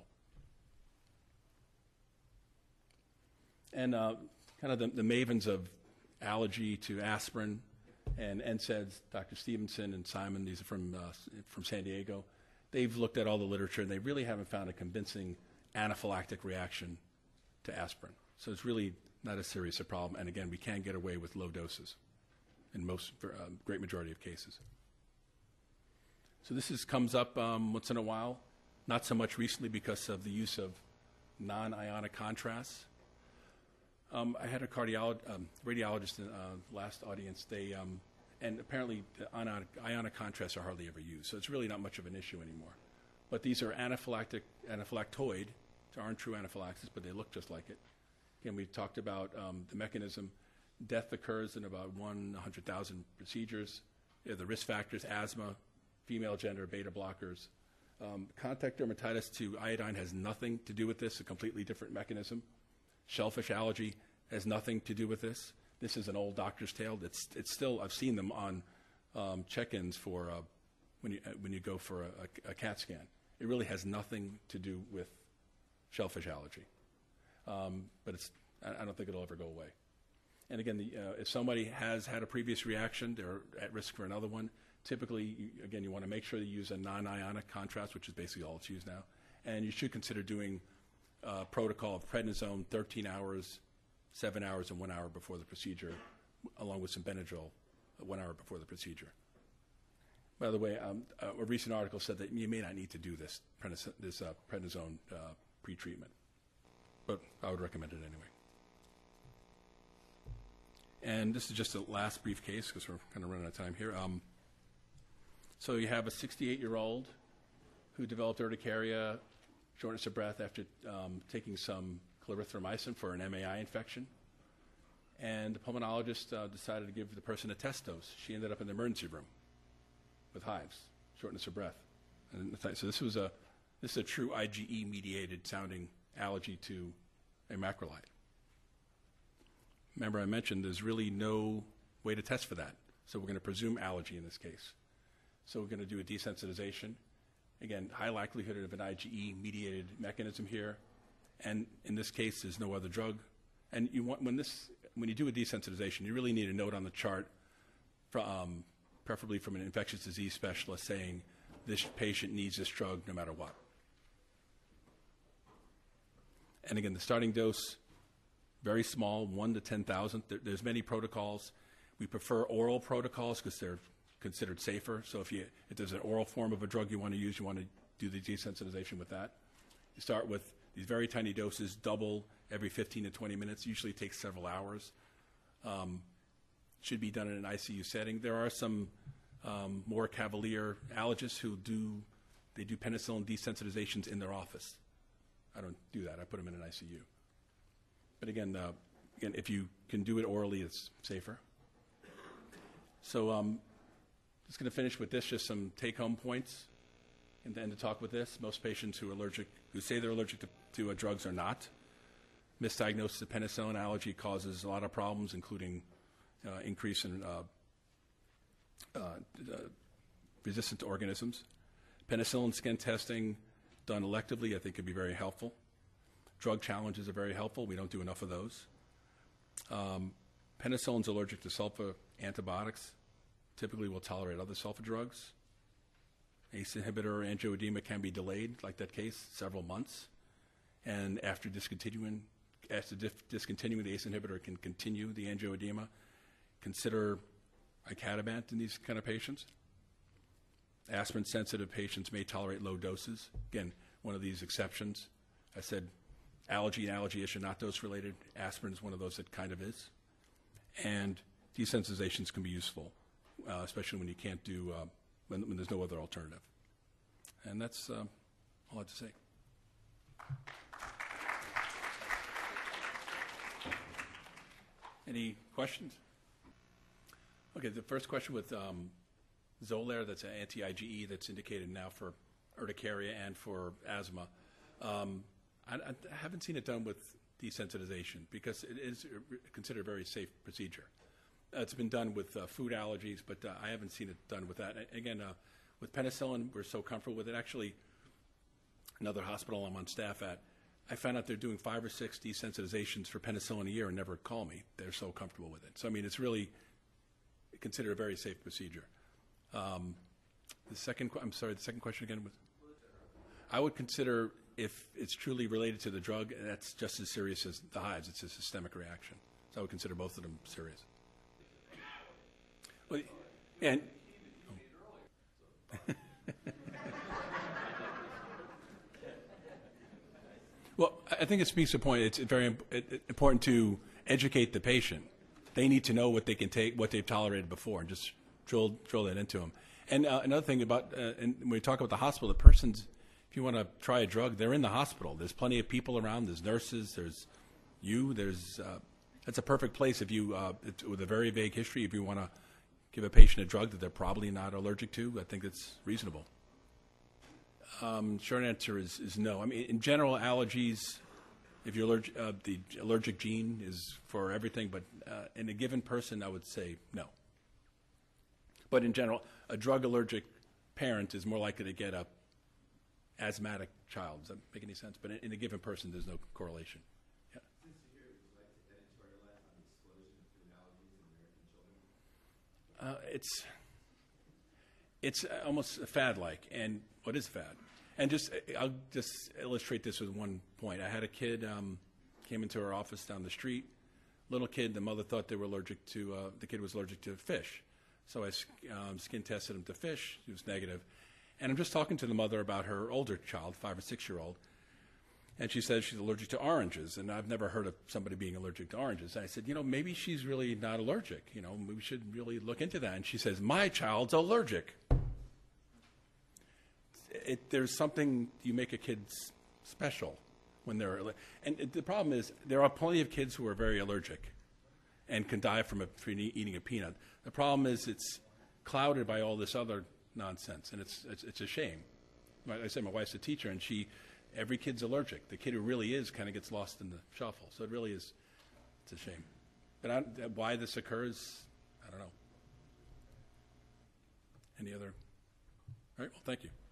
And uh, kind of the, the mavens of allergy to aspirin and N SAIDs, Doctor Stevenson and Simon, these are from, uh, from San Diego, they've looked at all the literature and they really haven't found a convincing anaphylactic reaction to aspirin. So it's really not as serious a problem. And again, we can get away with low doses in most, uh, great majority of cases. So this is, comes up um, once in a while, not so much recently because of the use of non-ionic contrast. Um, I had a cardiologist, um, radiologist in uh, last audience. They um, And apparently, the ionic, ionic contrasts are hardly ever used, so it's really not much of an issue anymore. But these are anaphylactic, anaphylactoid. They aren't true anaphylaxis, but they look just like it. Again, we talked about um, the mechanism. Death occurs in about one hundred thousand procedures. You know, the risk factors: asthma, female gender, beta blockers. Um, contact dermatitis to iodine has nothing to do with this. A completely different mechanism. Shellfish allergy has nothing to do with this. This is an old doctor's tale. It's it's still, I've seen them on um, check-ins for uh, when you uh, when you go for a, a, a CAT scan. It really has nothing to do with shellfish allergy. Um, but it's I, I don't think it'll ever go away. And again, the, uh, if somebody has had a previous reaction, they're at risk for another one. Typically, you, again, you want to make sure that you use a non-ionic contrast, which is basically all it's used now. And you should consider doing a protocol of prednisone thirteen hours, seven hours, and one hour before the procedure, along with some Benadryl one hour before the procedure. By the way, um, a recent article said that you may not need to do this, this uh, prednisone uh, pre-treatment, but I would recommend it anyway. And this is just a last brief case because we're kind of running out of time here. Um, so you have a sixty-eight-year-old who developed urticaria, shortness of breath after um, taking some clarithromycin for an M A I infection. And the pulmonologist uh, decided to give the person a test dose. She ended up in the emergency room with hives, shortness of breath. And so this was a this is a true I G E-mediated sounding allergy to a macrolide. Remember, I mentioned there's really no way to test for that. So we're going to presume allergy in this case. So we're going to do a desensitization. Again, high likelihood of an I G E-mediated mechanism here. And in this case, there's no other drug. And you want when this when you do a desensitization, you really need a note on the chart, from, um, preferably from an infectious disease specialist, saying this patient needs this drug no matter what. And again, the starting dose, very small, one to ten thousand. There, there's many protocols. We prefer oral protocols because they're considered safer. So if you if there's an oral form of a drug you want to use, you want to do the desensitization with that. You start with these very tiny doses, double every fifteen to twenty minutes. Usually takes several hours. Um, should be done in an I C U setting. There are some um, more cavalier allergists who do they do penicillin desensitizations in their office. I don't do that. I put them in an I C U. But again, uh, again, if you can do it orally, it's safer. So um, just going to finish with this, just some take-home points. And then to talk with this, most patients who are allergic, who say they're allergic to, to uh, drugs are not. Misdiagnosis of penicillin allergy causes a lot of problems, including uh, increase in uh, uh, uh, resistant organisms. Penicillin skin testing done electively, I think, could be very helpful. Drug challenges are very helpful. We don't do enough of those. Um, penicillin's allergic to sulfa antibiotics. Typically, will tolerate other sulfa drugs. A C E inhibitor angioedema can be delayed, like that case, several months. And after discontinuing, after dif- discontinuing the A C E inhibitor, it can continue the angioedema. Consider icatibant in these kind of patients. Aspirin-sensitive patients may tolerate low doses. Again, one of these exceptions. I said allergy and allergy issue not dose-related. Aspirin is one of those that kind of is. And desensitizations can be useful, uh, especially when you can't do, uh, when, when there's no other alternative. And that's um, all I have to say. Any questions? Okay, the first question with um, Xolair, that's an anti-I G E that's indicated now for urticaria and for asthma. Um, I, I haven't seen it done with desensitization because it is considered a very safe procedure. Uh, it's been done with uh, food allergies, but uh, I haven't seen it done with that. And again, uh, with penicillin, we're so comfortable with it. Actually, another hospital I'm on staff at, I found out they're doing five or six desensitizations for penicillin a year and never call me. They're so comfortable with it. So, I mean, it's really considered a very safe procedure. Um, the second, I'm sorry, the second question again was? I would consider if it's truly related to the drug, that's just as serious as the hives. It's a systemic reaction. So I would consider both of them serious. Well, and oh. Well, I think it speaks to a point. It's very important to educate the patient. They need to know what they can take, what they've tolerated before, and just drill drill that into them. And uh, another thing about, uh, and when we talk about the hospital, the person's, if you want to try a drug, they're in the hospital. There's plenty of people around. There's nurses. There's you. There's uh, that's a perfect place if you, uh, it, with a very vague history, if you want to give a patient a drug that they're probably not allergic to. I think it's reasonable. Um, short answer is, is no. I mean, in general, allergies, if you're allergic, uh, the allergic gene is for everything, but uh, in a given person, I would say no. But in general, a drug allergic parent is more likely to get a asthmatic child. Does that make any sense? But in, in a given person, there's no correlation. Yeah. Since you're here, would you like to editorialize on the explosion of food allergies in American children? Uh, it's it's almost fad-like, and what is fad? And just I'll just illustrate this with one point. I had a kid um, came into our office down the street. Little kid, the mother thought they were allergic to. Uh, the kid was allergic to fish, so I um, skin tested him to fish. He was negative, and I'm just talking to the mother about her older child, five or six year old, and she says she's allergic to oranges, and I've never heard of somebody being allergic to oranges. And I said, you know, maybe she's really not allergic. You know, we should really look into that. And she says, my child's allergic. It, there's something, you make a kid s- special when they're, aller- and it, the problem is there are plenty of kids who are very allergic and can die from, a, from e- eating a peanut. The problem is it's clouded by all this other nonsense, and it's it's, it's a shame. Like I said, my wife's a teacher, and she, every kid's allergic. The kid who really is kind of gets lost in the shuffle. So it really is, it's a shame. But I, why this occurs, I don't know. Any other? All right, well, thank you.